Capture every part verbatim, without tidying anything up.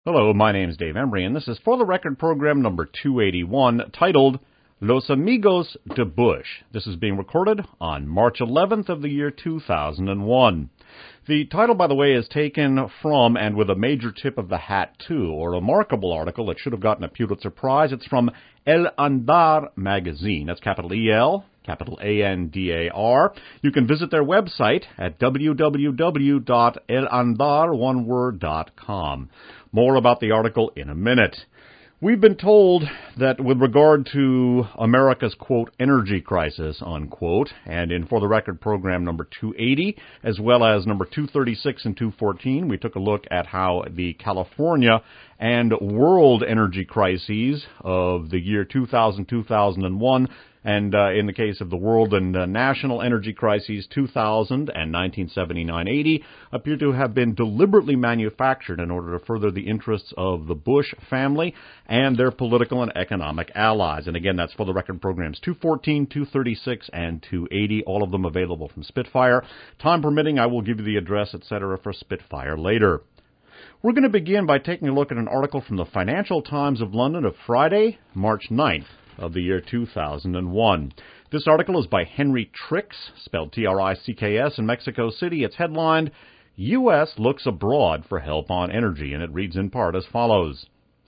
Hello, my name is Dave Embry, and this is For the Record program number two eighty-one, titled Los Amigos de Bush. This is being recorded on March eleventh of the year two thousand one. The title, by the way, is taken from, and with a major tip of the hat, too, a remarkable article that should have gotten a Pulitzer Prize. It's from El Andar magazine. That's capital E L, capital A N D A R. You can visit their website at w w w dot el andar one word dot com. More about the article in a minute. We've been told that with regard to America's, quote, energy crisis, unquote, and in For the Record program number two eighty, as well as number two thirty-six and two fourteen, we took a look at how the California and world energy crises of the year two thousand, two thousand one, and uh, in the case of the world and uh, national energy crises two thousand and nineteen seventy-nine eighty, appear to have been deliberately manufactured in order to further the interests of the Bush family and their political and economic allies. And again, that's For the Record programs two fourteen, two thirty-six, and two eighty, all of them available from Spitfire. Time permitting, I will give you the address, et cetera, for Spitfire later. We're going to begin by taking a look at an article from the Financial Times of London of Friday, March ninth of the year two thousand one. This article is by Henry Tricks, spelled T R I C K S, in Mexico City. It's headlined, U S Looks Abroad for Help on Energy, and it reads in part as follows.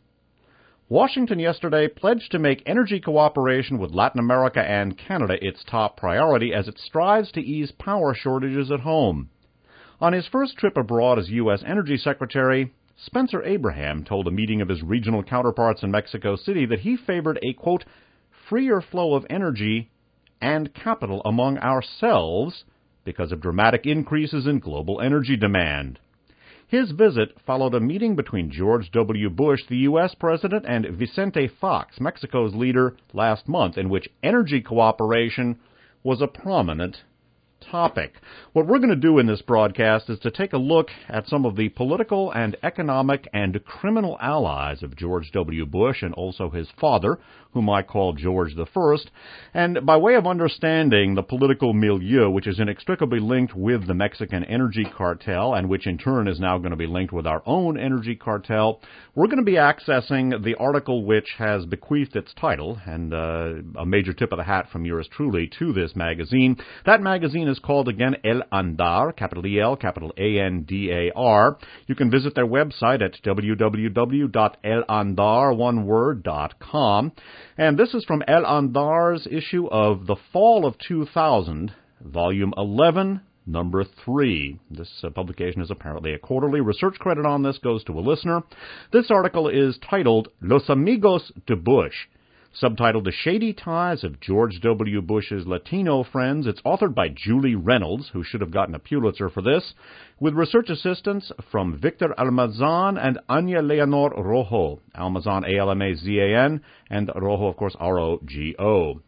Washington yesterday pledged to make energy cooperation with Latin America and Canada its top priority as it strives to ease power shortages at home. On his first trip abroad as U S Energy Secretary, Spencer Abraham told a meeting of his regional counterparts in Mexico City that he favored a, quote, freer flow of energy and capital among ourselves because of dramatic increases in global energy demand. His visit followed a meeting between George W. Bush, the U S president, and Vicente Fox, Mexico's leader, last month, in which energy cooperation was a prominent topic. What we're going to do in this broadcast is to take a look at some of the political and economic and criminal allies of George W. Bush and also his father, whom I call George the First, and by way of understanding the political milieu, which is inextricably linked with the Mexican energy cartel, and which in turn is now going to be linked with our own energy cartel, we're going to be accessing the article which has bequeathed its title, and uh, a major tip of the hat from yours truly, to this magazine. That magazine is called, again, El Andar, capital E L, capital A N D A R. You can visit their website at w w w dot el andar one word dot com. And this is from El Andar's issue of the fall of two thousand, volume eleven, number three. This uh, publication is apparently a quarterly. Research credit on this goes to a listener. This article is titled Los Amigos de Bush, subtitled The Shady Ties of George W. Bush's Latino Friends. It's authored by Julie Reynolds, who should have gotten a Pulitzer for this, with research assistance from Victor Almazan and Anya Leonor Rojo. Almazan, A L M A Z A N, and Rojo, of course, R O G O.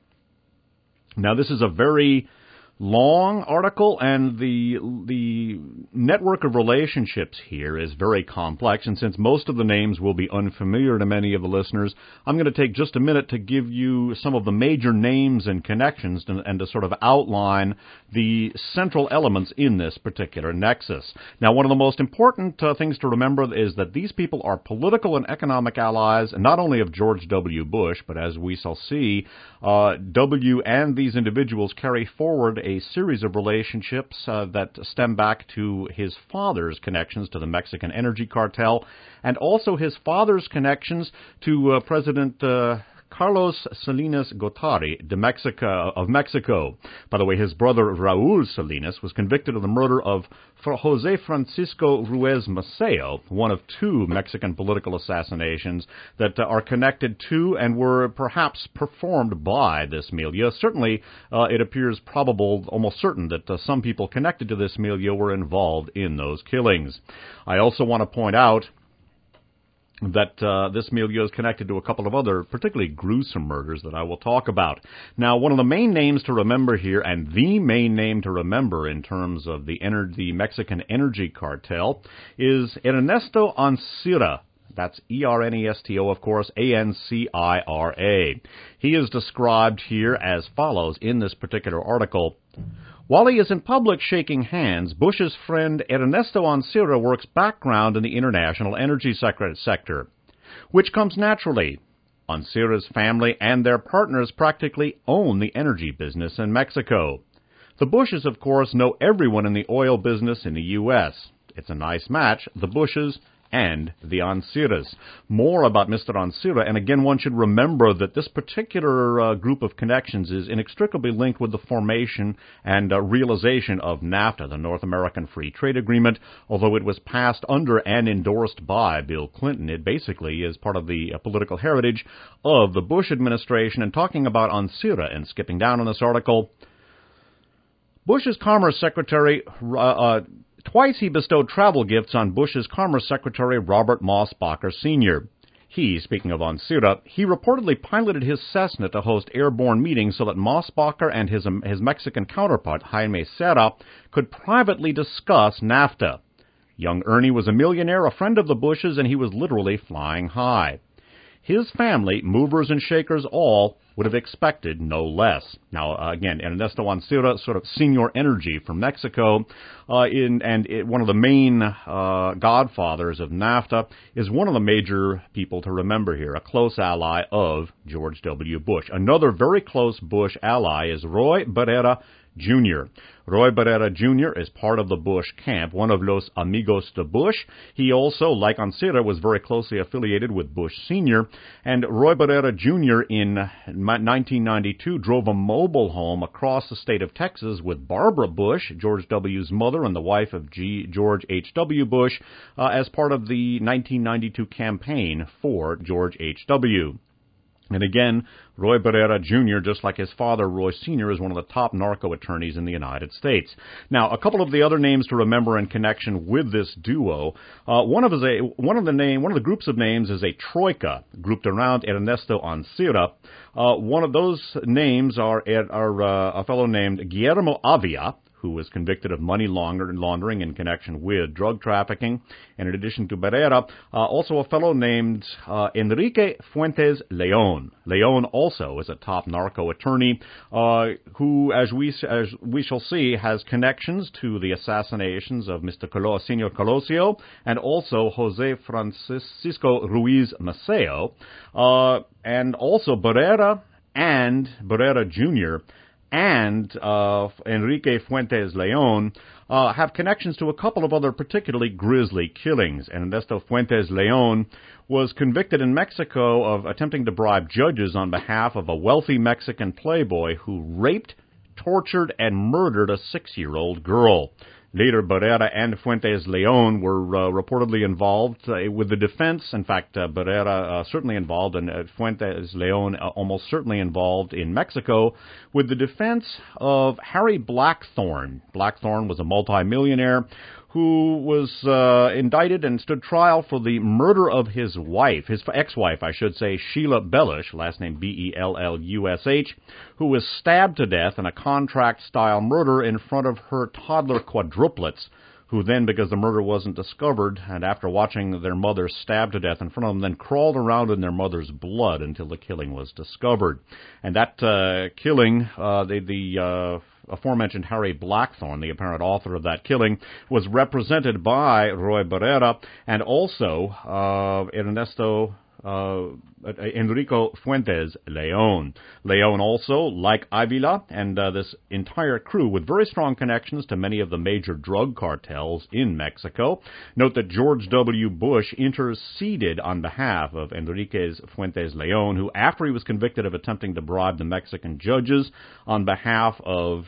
Now, this is a very long article, and the the network of relationships here is very complex, and since most of the names will be unfamiliar to many of the listeners, I'm going to take just a minute to give you some of the major names and connections and, and to sort of outline the central elements in this particular nexus. Now, one of the most important uh, things to remember is that these people are political and economic allies, not only of George W. Bush, but as we shall see, uh, W and these individuals carry forward a series of relationships uh, that stem back to his father's connections to the Mexican energy cartel, and also his father's connections to uh, President uh, Carlos Salinas Gortari de Mexico, of Mexico. By the way, his brother Raul Salinas was convicted of the murder of Jose Francisco Ruiz Maceo, one of two Mexican political assassinations that uh, are connected to and were perhaps performed by this milieu. Certainly, uh, it appears probable, almost certain, that uh, some people connected to this milieu were involved in those killings. I also want to point out that uh, this milieu is connected to a couple of other particularly gruesome murders that I will talk about. Now, one of the main names to remember here, and the main name to remember in terms of the, ener- the Mexican energy cartel, is Ernesto Ansira That's E R N E S T O, of course, A N C I R A. He is described here as follows in this particular article. While he is in public shaking hands, Bush's friend Ernesto Ancira works background in the international energy sector, which comes naturally. Ancira's family and their partners practically own the energy business in Mexico. The Bushes, of course, know everyone in the oil business in the U S It's a nice match, the Bushes and the Anciras. More about Mister Ancira, and again, one should remember that this particular uh, group of connections is inextricably linked with the formation and uh, realization of NAFTA, the North American Free Trade Agreement. Although it was passed under and endorsed by Bill Clinton, it basically is part of the uh, political heritage of the Bush administration. And talking about Ancira and skipping down on this article, Bush's Commerce Secretary uh, uh, Twice he bestowed travel gifts on Bush's Commerce Secretary Robert Mosbacher Senior He, speaking of Ancira, he reportedly piloted his Cessna to host airborne meetings so that Mosbacher and his, um, his Mexican counterpart, Jaime Serra, could privately discuss NAFTA. Young Ernie was a millionaire, a friend of the Bushes, and he was literally flying high. His family, movers and shakers all, would have expected no less. Now, uh, again, Ernesto Ancira, sort of senior energy from Mexico, uh, in, and it, one of the main uh, godfathers of NAFTA, is one of the major people to remember here, a close ally of George W. Bush. Another very close Bush ally is Roy Barrera Junior Roy Barrera Junior is part of the Bush camp, one of los amigos de Bush. He also, like Ancira, was very closely affiliated with Bush Senior, and Roy Barrera Junior in nineteen ninety-two drove a mobile home across the state of Texas with Barbara Bush, George W.'s mother and the wife of G. George H W. Bush, uh, as part of the nineteen ninety-two campaign for George H W. And again, Roy Barrera Junior, just like his father, Roy Senior, is one of the top narco attorneys in the United States. Now, a couple of the other names to remember in connection with this duo. Uh, one of is a one of the name one of the groups of names is a troika grouped around Ernesto Ancira. Uh, one of those names are are uh, a fellow named Guillermo Avia, who was convicted of money laundering in connection with drug trafficking. And in addition to Barrera, uh, also a fellow named uh, Enrique Fuentes Leon. Leon also is a top narco attorney uh, who, as we as we shall see, has connections to the assassinations of Mister Colo- Senor Colosio and also Jose Francisco Ruiz Maceo. Uh, and also Barrera and Barrera Junior and uh, Enrique Fuentes Leon uh, have connections to a couple of other particularly grisly killings. And Ernesto Fuentes Leon was convicted in Mexico of attempting to bribe judges on behalf of a wealthy Mexican playboy who raped, tortured, and murdered a six-year-old girl. Later, Barrera and Fuentes Leon were uh, reportedly involved uh, with the defense. In fact, uh, Barrera uh, certainly involved, and uh, Fuentes Leon uh, almost certainly involved in Mexico with the defense of Harry Blackthorne. Blackthorne was a multimillionaire who was uh, indicted and stood trial for the murder of his wife, his ex-wife, I should say, Sheila Bellush, last name B E L L U S H, who was stabbed to death in a contract-style murder in front of her toddler quadruplets, who then, because the murder wasn't discovered, and after watching their mother stabbed to death in front of them, then crawled around in their mother's blood until the killing was discovered. And that uh, killing, uh, the... the uh, aforementioned Harry Blackthorne, the apparent author of that killing, was represented by Roy Barrera and also uh, Ernesto uh, Enrico Fuentes Leon. Leon also, like Avila and uh, this entire crew, with very strong connections to many of the major drug cartels in Mexico. Note that George W. Bush interceded on behalf of Enrique Fuentes Leon, who, after he was convicted of attempting to bribe the Mexican judges on behalf of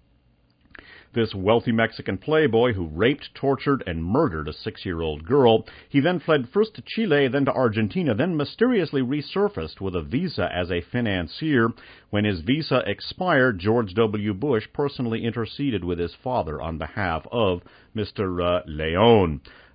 this wealthy Mexican playboy who raped, tortured, and murdered a six-year-old girl. He then fled first to Chile, then to Argentina, then mysteriously resurfaced with a visa as a financier. When his visa expired, George W. Bush personally interceded with his father on behalf of Mister Uh, Leon.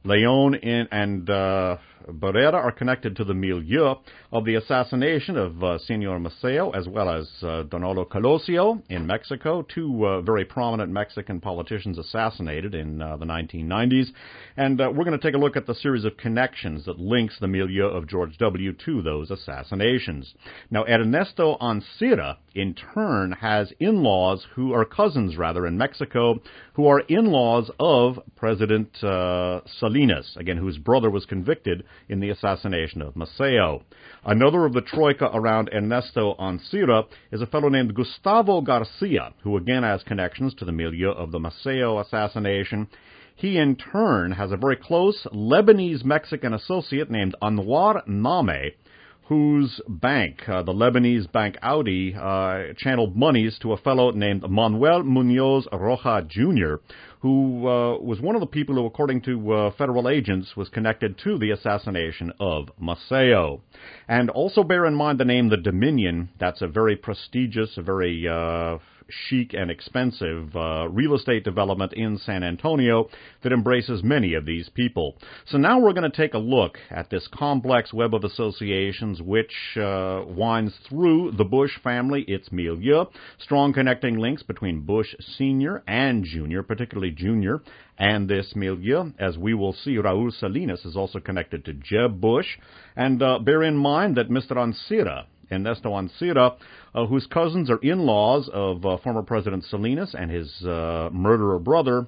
Leon in, and uh, Barrera are connected to the milieu of the assassination of uh, Senor Maceo, as well as uh, Donaldo Colosio in Mexico, two uh, very prominent Mexican politicians assassinated in uh, the nineteen nineties. And uh, we're going to take a look at the series of connections that links the milieu of George W. to those assassinations. Now, Ernesto Ancira, in turn, has in-laws who are cousins, rather, in Mexico, who are in-laws of President uh, Salinas, again, whose brother was convicted in the assassination of Maceo. Another of the troika around Ernesto Ancira is a fellow named Gustavo Garcia, who again has connections to the milieu of the Maceo assassination. He, in turn, has a very close Lebanese-Mexican associate named Anwar Name, whose bank, uh, the Lebanese bank Audi, uh, channeled monies to a fellow named Manuel Munoz Roja Junior, who uh, was one of the people who, according to uh, federal agents, was connected to the assassination of Maceo. And also bear in mind the name the Dominion. That's a very prestigious, a very uh, chic and expensive uh, real estate development in San Antonio that embraces many of these people. So now we're going to take a look at this complex web of associations which uh, winds through the Bush family, its milieu, strong connecting links between Bush Senior and Junior, particularly Junior, and this milieu. As we will see, Raul Salinas is also connected to Jeb Bush. And uh, bear in mind that Mister Ancira, Ernesto Ancira, uh, whose cousins are in-laws of uh, former President Salinas and his uh, murderer brother,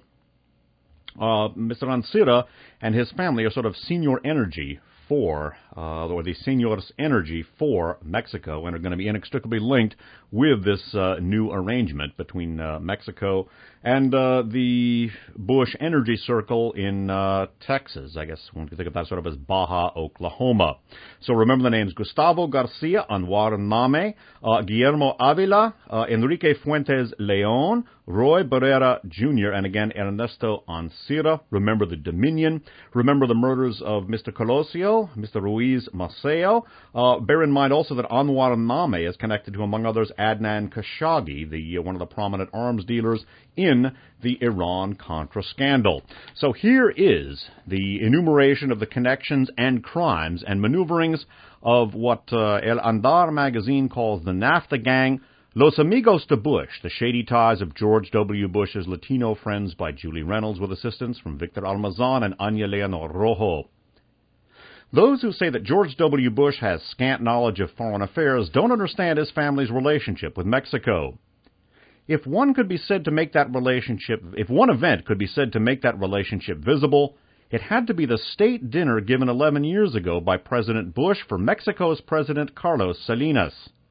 uh, Mister Ancira and his family are sort of senior energy for, uh, or the Señores Energy for Mexico, and are going to be inextricably linked with this uh, new arrangement between uh, Mexico and uh, the Bush Energy Circle in uh, Texas. I guess one could think of that sort of as Baja, Oklahoma. So remember the names: Gustavo Garcia, Anwar Name, uh, Guillermo Avila, uh, Enrique Fuentes Leon, Roy Barrera Junior, and again Ernesto Ancira. Remember the Dominion. Remember the murders of Mister Colosio, Mister Ruiz Maceo. Uh, bear in mind also that Anwar Name is connected to, among others, Adnan Khashoggi, the uh, one of the prominent arms dealers in the Iran-Contra scandal. So here is the enumeration of the connections and crimes and maneuverings of what uh, El Andar magazine calls the NAFTA gang, Los Amigos de Bush, the shady ties of George W. Bush's Latino friends, by Julie Reynolds, with assistance from Victor Almazan and Anya Leonor Rojo. Those who say that George W. Bush has scant knowledge of foreign affairs don't understand his family's relationship with Mexico. If one could be said to make that relationship, if one event could be said to make that relationship visible, it had to be the state dinner given eleven years ago by President Bush for Mexico's President Carlos Salinas.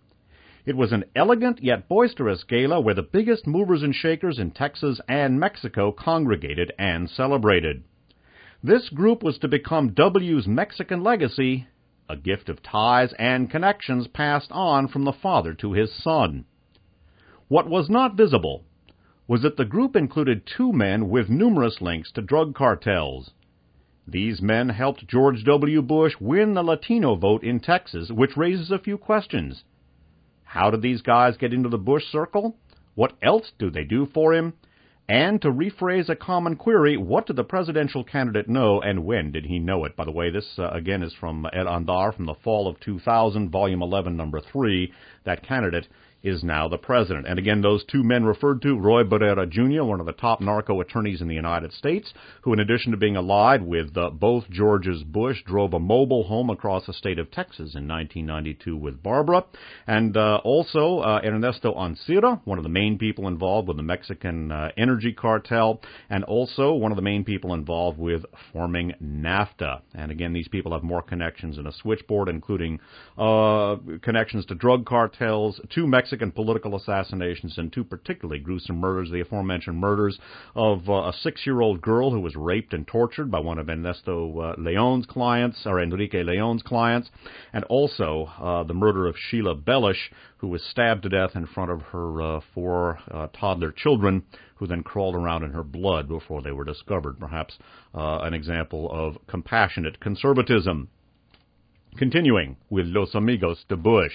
It was an elegant yet boisterous gala where the biggest movers and shakers in Texas and Mexico congregated and celebrated. This group was to become W's Mexican legacy, a gift of ties and connections passed on from the father to his son. What was not visible was that the group included two men with numerous links to drug cartels. These men helped George W. Bush win the Latino vote in Texas, which raises a few questions. How did these guys get into the Bush circle? What else do they do for him? And to rephrase a common query, what did the presidential candidate know, and when did he know it? By the way, this, uh, again, is from El Andar from the fall of two thousand, volume eleven, number three. That candidate is now the president. And again, those two men referred to, Roy Barrera Junior, one of the top narco attorneys in the United States, who, in addition to being allied with uh, both Georges Bush, drove a mobile home across the state of Texas in nineteen ninety-two with Barbara, and uh, also uh, Ernesto Ancira, one of the main people involved with the Mexican uh, energy cartel, and also one of the main people involved with forming NAFTA. And again, these people have more connections in a switchboard, including uh, connections to drug cartels, two Mexican political assassinations, and two particularly gruesome murders, the aforementioned murders of uh, a six-year-old girl who was raped and tortured by one of Ernesto uh, Leon's clients, or Enrique Leon's clients, and also uh, the murder of Sheila Bellish, who was stabbed to death in front of her uh, four uh, toddler children, who then crawled around in her blood before they were discovered. Perhaps uh, an example of compassionate conservatism. Continuing with Los Amigos de Bush.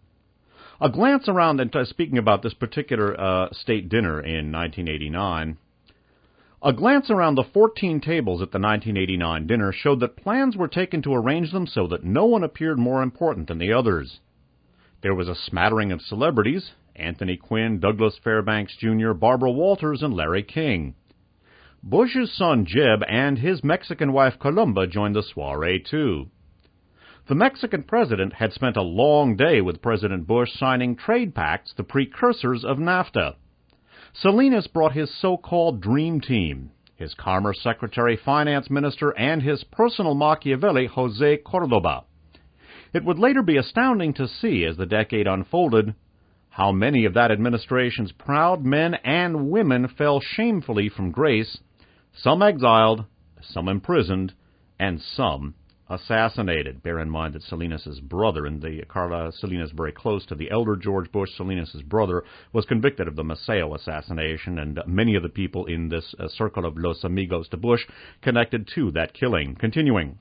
A glance around, and uh, speaking about this particular uh, state dinner in nineteen eighty-nine, A glance around the fourteen tables at the nineteen eighty-nine dinner showed that plans were taken to arrange them so that no one appeared more important than the others. There was a smattering of celebrities: Anthony Quinn, Douglas Fairbanks Junior, Barbara Walters, and Larry King. Bush's son Jeb and his Mexican wife Columba joined the soiree too. The Mexican president had spent a long day with President Bush signing trade pacts, the precursors of NAFTA. Salinas brought his so-called dream team, his Commerce Secretary, Finance Minister, and his personal Machiavelli, Jose Cordoba. It would later be astounding to see, as the decade unfolded, how many of that administration's proud men and women fell shamefully from grace, some exiled, some imprisoned, and some assassinated. Bear in mind that Salinas' brother, and the Carla Salinas very close to the elder George Bush, Salinas' brother, was convicted of the Maceo assassination, and many of the people in this uh, circle of Los Amigos de Bush connected to that killing. Continuing.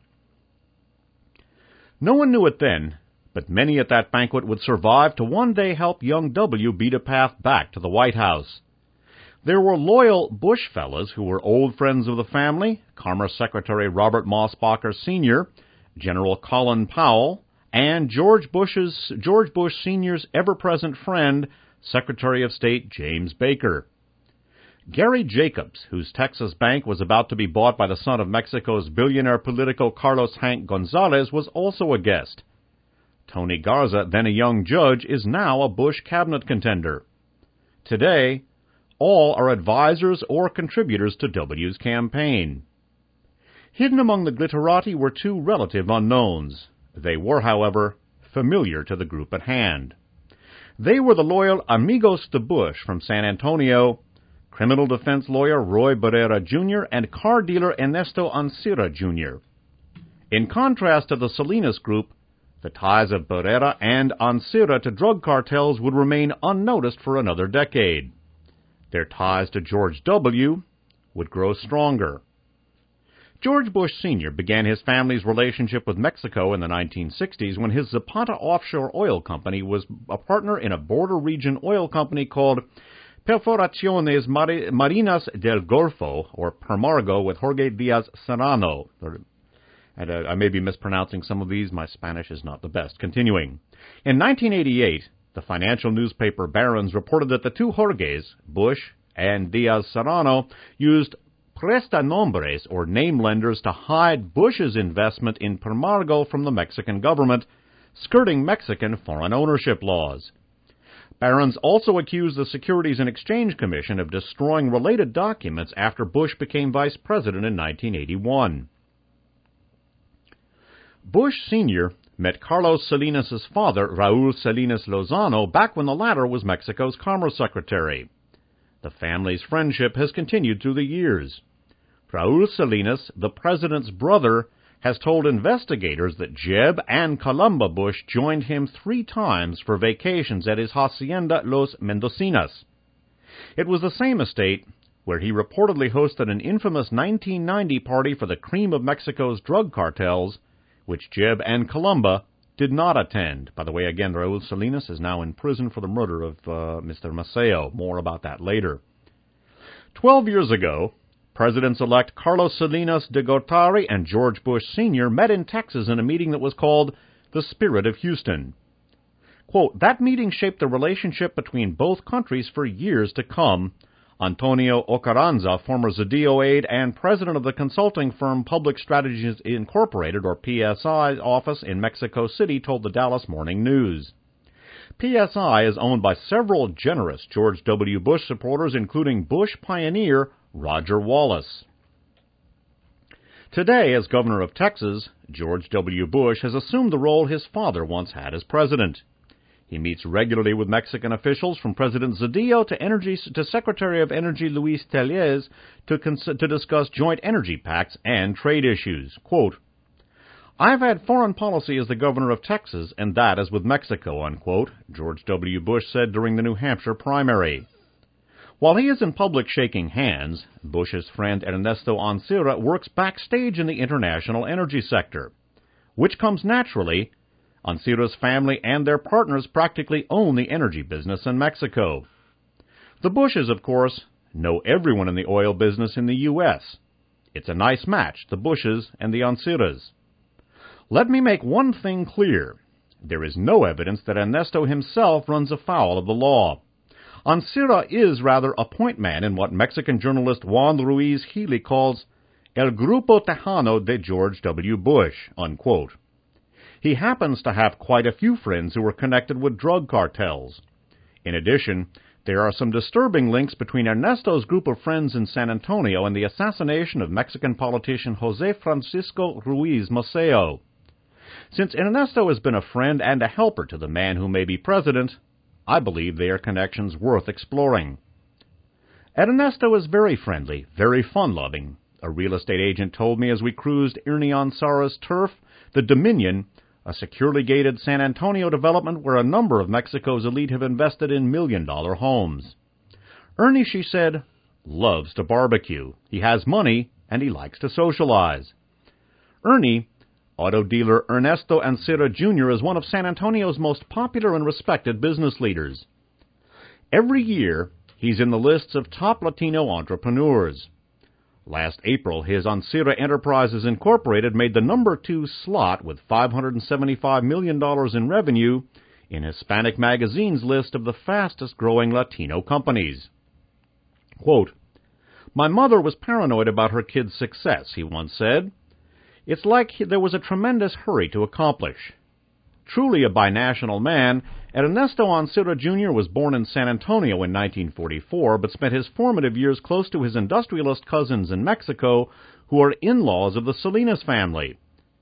No one knew it then, but many at that banquet would survive to one day help young W. beat a path back to the White House. There were loyal Bush fellows who were old friends of the family: Commerce Secretary Robert Mosbacher Senior, General Colin Powell, and George Bush's George Bush Senior's ever-present friend, Secretary of State James Baker. Gary Jacobs, whose Texas bank was about to be bought by the son of Mexico's billionaire Politico Carlos Hank Gonzalez, was also a guest. Tony Garza, then a young judge, is now a Bush cabinet contender. Today, all are advisors or contributors to W's campaign. Hidden among the glitterati were two relative unknowns. They were, however, familiar to the group at hand. They were the loyal Amigos de Bush from San Antonio, criminal defense lawyer Roy Barrera Junior, and car dealer Ernesto Ancira Junior In contrast to the Salinas group, the ties of Barrera and Ancira to drug cartels would remain unnoticed for another decade. Their ties to George W. would grow stronger. George Bush Senior began his family's relationship with Mexico in the nineteen sixties when his Zapata Offshore Oil Company was a partner in a border region oil company called Perforaciones Marinas del Golfo, or Permargo, with Jorge Diaz Serrano. And uh, I may be mispronouncing some of these. My Spanish is not the best. Continuing. In nineteen eighty-eight, the financial newspaper Barron's reported that the two Jorges, Bush and Diaz Serrano, used prestanombres, or name lenders, to hide Bush's investment in Permargo from the Mexican government, skirting Mexican foreign ownership laws. Barron's also accused the Securities and Exchange Commission of destroying related documents after Bush became vice president in nineteen eighty-one. Bush Senior met Carlos Salinas' father, Raul Salinas Lozano, back when the latter was Mexico's Commerce Secretary. The family's friendship has continued through the years. Raul Salinas, the president's brother, has told investigators that Jeb and Columba Bush joined him three times for vacations at his hacienda Los Mendocinos. It was the same estate where he reportedly hosted an infamous nineteen ninety party for the cream of Mexico's drug cartels, which Jeb and Columba did not attend. By the way, again, Raul Salinas is now in prison for the murder of uh, Mister Maceo. More about that later. Twelve years ago, Presidents-elect Carlos Salinas de Gortari and George Bush Senior met in Texas in a meeting that was called the Spirit of Houston. Quote, that meeting shaped the relationship between both countries for years to come, Antonio Ocaranza, former Zedillo aide and president of the consulting firm Public Strategies Incorporated, or P S I, office in Mexico City, told the Dallas Morning News. P S I is owned by several generous George W. Bush supporters, including Bush pioneer Roger Wallace. Today, as governor of Texas, George W. Bush has assumed the role his father once had as president. He meets regularly with Mexican officials, from President Zedillo to, Energy, to Secretary of Energy Luis Tellez, to, cons- to discuss joint energy pacts and trade issues. Quote, I've had foreign policy as the governor of Texas, and that is with Mexico, unquote, George W. Bush said during the New Hampshire primary. While he is in public shaking hands, Bush's friend Ernesto Ancira works backstage in the international energy sector, which comes naturally. Ancira's family and their partners practically own the energy business in Mexico. The Bushes, of course, know everyone in the oil business in the U S It's a nice match, the Bushes and the Anciras. Let me make one thing clear. There is no evidence that Ernesto himself runs afoul of the law. Ancira is rather a point man in what Mexican journalist Juan Ruiz Healy calls El Grupo Tejano de George W. Bush, unquote. He happens to have quite a few friends who are connected with drug cartels. In addition, there are some disturbing links between Ernesto's group of friends in San Antonio and the assassination of Mexican politician José Francisco Ruiz Maceo. Since Ernesto has been a friend and a helper to the man who may be president, I believe they are connections worth exploring. Ernesto is very friendly, very fun-loving. A real estate agent told me as we cruised Ernie Ancira's turf, the Dominion, a securely gated San Antonio development where a number of Mexico's elite have invested in million-dollar homes. Ernie, she said, loves to barbecue. He has money, and he likes to socialize. Ernie, auto dealer Ernesto Ancira Junior, is one of San Antonio's most popular and respected business leaders. Every year, he's in the lists of top Latino entrepreneurs. Last April, his Ancira Enterprises Incorporated made the number two slot with five hundred seventy-five million dollars in revenue in Hispanic Magazine's list of the fastest-growing Latino companies. Quote, "My mother was paranoid about her kid's success," he once said. "It's like there was a tremendous hurry to accomplish." Truly a binational man, Ernesto Ancira Junior was born in San Antonio in nineteen forty-four, but spent his formative years close to his industrialist cousins in Mexico, who are in-laws of the Salinas family.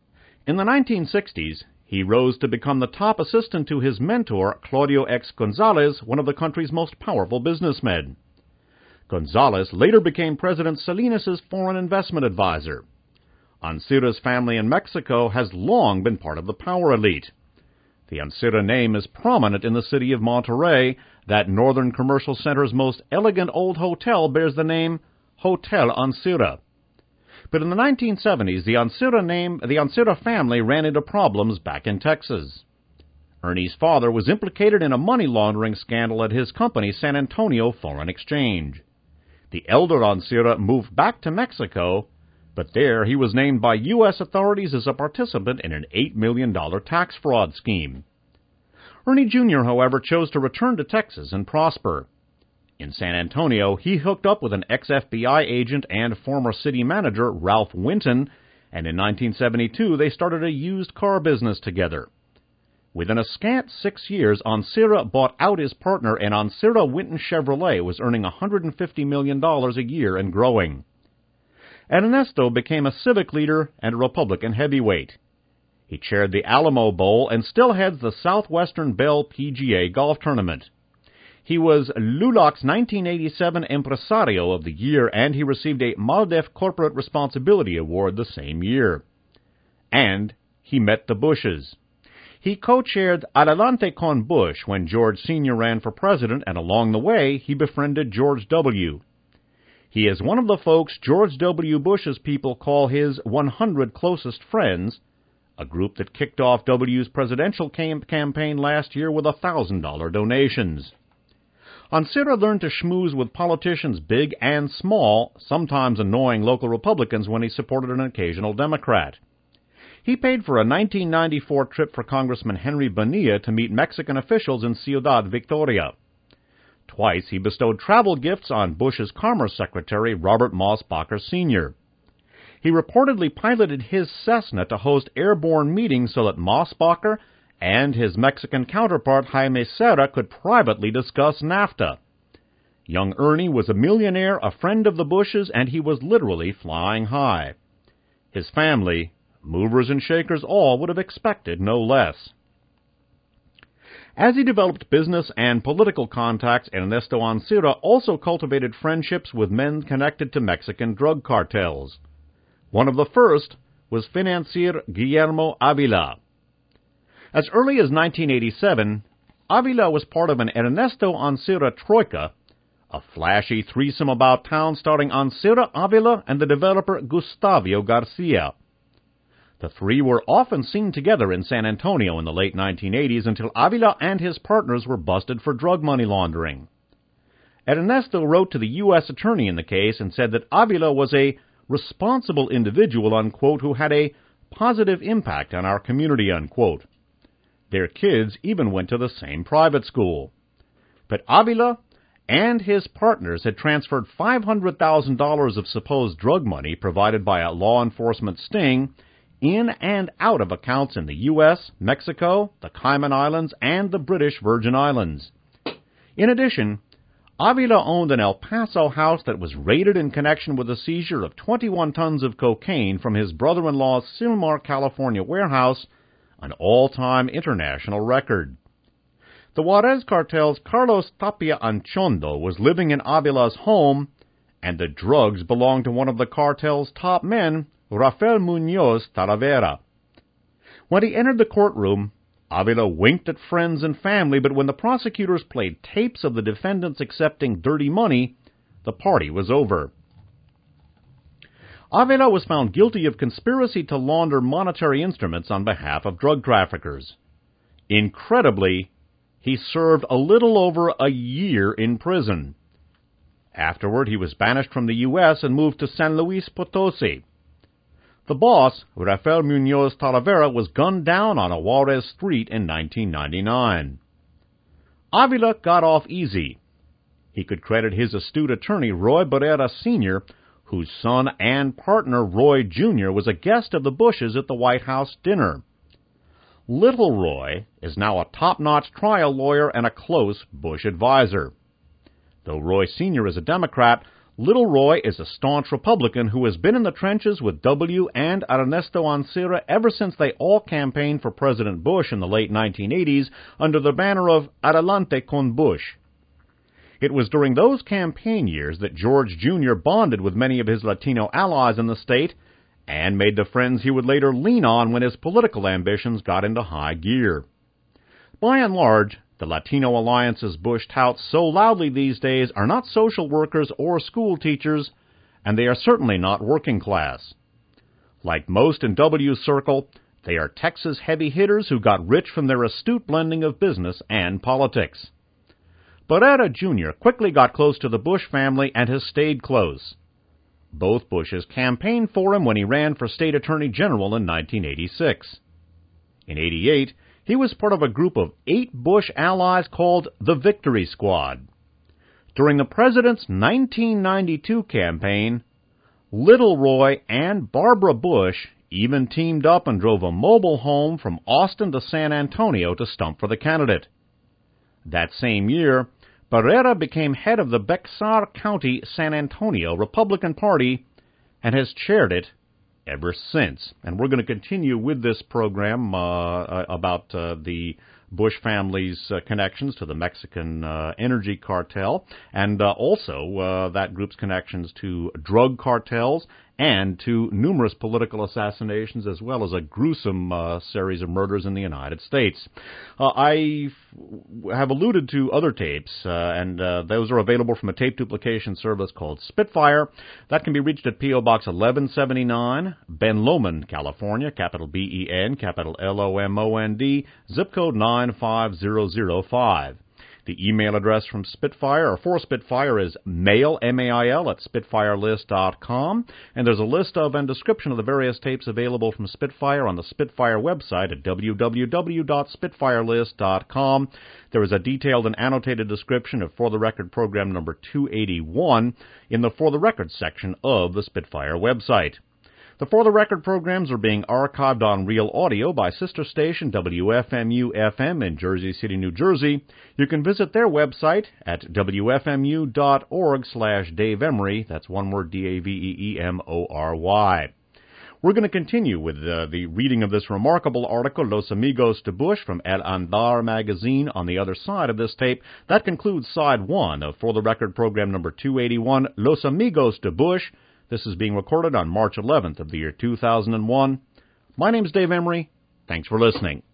In the nineteen sixties, he rose to become the top assistant to his mentor, Claudio X. Gonzalez, one of the country's most powerful businessmen. Gonzalez later became President Salinas' foreign investment advisor. Ancira's family in Mexico has long been part of the power elite. The Ancira name is prominent in the city of Monterrey. That northern commercial center's most elegant old hotel bears the name Hotel Ancira. But in the nineteen seventies, the Ancira name, the Ancira family ran into problems back in Texas. Ernie's father was implicated in a money laundering scandal at his company, San Antonio Foreign Exchange. The elder Ancira moved back to Mexico, but there he was named by U S authorities as a participant in an eight million dollars tax fraud scheme. Ernie Junior, however, chose to return to Texas and prosper. In San Antonio, he hooked up with an ex-F B I agent and former city manager, Ralph Winton, and in nineteen seventy-two they started a used car business together. Within a scant six years, Ancira bought out his partner, and Ancira Winton Chevrolet was earning one hundred fifty million dollars a year and growing. Ernesto became a civic leader and a Republican heavyweight. He chaired the Alamo Bowl and still heads the Southwestern Bell P G A golf tournament. He was LULAC's nineteen eighty-seven Empresario of the Year, and he received a MALDEF Corporate Responsibility Award the same year. And he met the Bushes. He co-chaired Adelante con Bush when George Senior ran for president, and along the way he befriended George W. He is one of the folks George W. Bush's people call his one hundred closest friends, a group that kicked off W's presidential cam- campaign last year with one thousand dollars donations. Ancira learned to schmooze with politicians big and small, sometimes annoying local Republicans when he supported an occasional Democrat. He paid for a nineteen ninety-four trip for Congressman Henry Bonilla to meet Mexican officials in Ciudad Victoria. Twice he bestowed travel gifts on Bush's Commerce Secretary, Robert Mosbacher Senior He reportedly piloted his Cessna to host airborne meetings so that Mosbacher and his Mexican counterpart Jaime Serra could privately discuss NAFTA. Young Ernie was a millionaire, a friend of the Bushes, and he was literally flying high. His family, movers and shakers all, would have expected no less. As he developed business and political contacts, Ernesto Ancira also cultivated friendships with men connected to Mexican drug cartels. One of the first was financier Guillermo Avila. As early as nineteen eighty-seven, Avila was part of an Ernesto Ancira troika, a flashy threesome about town starring Ancira, Avila, and the developer Gustavio Garcia. The three were often seen together in San Antonio in the late nineteen eighties until Avila and his partners were busted for drug money laundering. Ernesto wrote to the U S attorney in the case and said that Avila was a responsible individual, unquote, who had a positive impact on our community, unquote. Their kids even went to the same private school. But Avila and his partners had transferred five hundred thousand dollars of supposed drug money provided by a law enforcement sting in and out of accounts in the U S, Mexico, the Cayman Islands, and the British Virgin Islands. In addition, Avila owned an El Paso house that was raided in connection with the seizure of twenty-one tons of cocaine from his brother-in-law's Sylmar, California warehouse, an all-time international record. The Juarez cartel's Carlos Tapia Anchondo was living in Avila's home, and the drugs belonged to one of the cartel's top men, Rafael Munoz Talavera. When he entered the courtroom, Avila winked at friends and family, but when the prosecutors played tapes of the defendants accepting dirty money, the party was over. Avila was found guilty of conspiracy to launder monetary instruments on behalf of drug traffickers. Incredibly, he served a little over a year in prison. Afterward, he was banished from the U S and moved to San Luis Potosi. The boss, Rafael Munoz Talavera, was gunned down on a Juarez street in nineteen ninety-nine. Avila got off easy. He could credit his astute attorney, Roy Barrera Senior, whose son and partner, Roy Junior, was a guest of the Bushes at the White House dinner. Little Roy is now a top-notch trial lawyer and a close Bush advisor. Though Roy Senior is a Democrat, Little Roy is a staunch Republican who has been in the trenches with W. and Ernesto Ancira ever since they all campaigned for President Bush in the late nineteen eighties under the banner of Adelante con Bush. It was during those campaign years that George Junior bonded with many of his Latino allies in the state and made the friends he would later lean on when his political ambitions got into high gear. By and large, the Latino alliances Bush touts so loudly these days are not social workers or school teachers, and they are certainly not working class. Like most in W's circle, they are Texas heavy hitters who got rich from their astute blending of business and politics. Barrera Junior quickly got close to the Bush family and has stayed close. Both Bushes campaigned for him when he ran for state attorney general in nineteen eighty-six. In eighty-eight, he was part of a group of eight Bush allies called the Victory Squad. During the president's nineteen ninety-two campaign, Little Roy and Barbara Bush even teamed up and drove a mobile home from Austin to San Antonio to stump for the candidate. That same year, Barrera became head of the Bexar County San Antonio Republican Party and has chaired it ever since. And we're going to continue with this program uh, about uh, the Bush family's uh, connections to the Mexican uh, energy cartel, and uh, also uh, that group's connections to drug cartels and to numerous political assassinations, as well as a gruesome uh, series of murders in the United States. Uh, I f- have alluded to other tapes, uh, and uh, those are available from a tape duplication service called Spitfire. That can be reached at P O. Box eleven seventy-nine, Ben Lomond, California, capital B E N, capital L O M O N D, zip code nine five zero zero five. The email address from Spitfire, or for Spitfire, is mail, M A I L, at spitfire list dot com. And there's a list of and description of the various tapes available from Spitfire on the Spitfire website at w w w dot spitfire list dot com. There is a detailed and annotated description of For the Record program number two eighty-one in the For the Record section of the Spitfire website. The For the Record programs are being archived on Real Audio by sister station W F M U F M in Jersey City, New Jersey. You can visit their website at w f m u dot org slash Dave Emery. That's one word, D A V E E M O R Y. We're going to continue with uh, the reading of this remarkable article, Los Amigos de Bush, from El Andar magazine on the other side of this tape. That concludes side one of For the Record program number two eighty-one, Los Amigos de Bush. This is being recorded on March eleventh of the year two thousand one. My name's Dave Emery. Thanks for listening.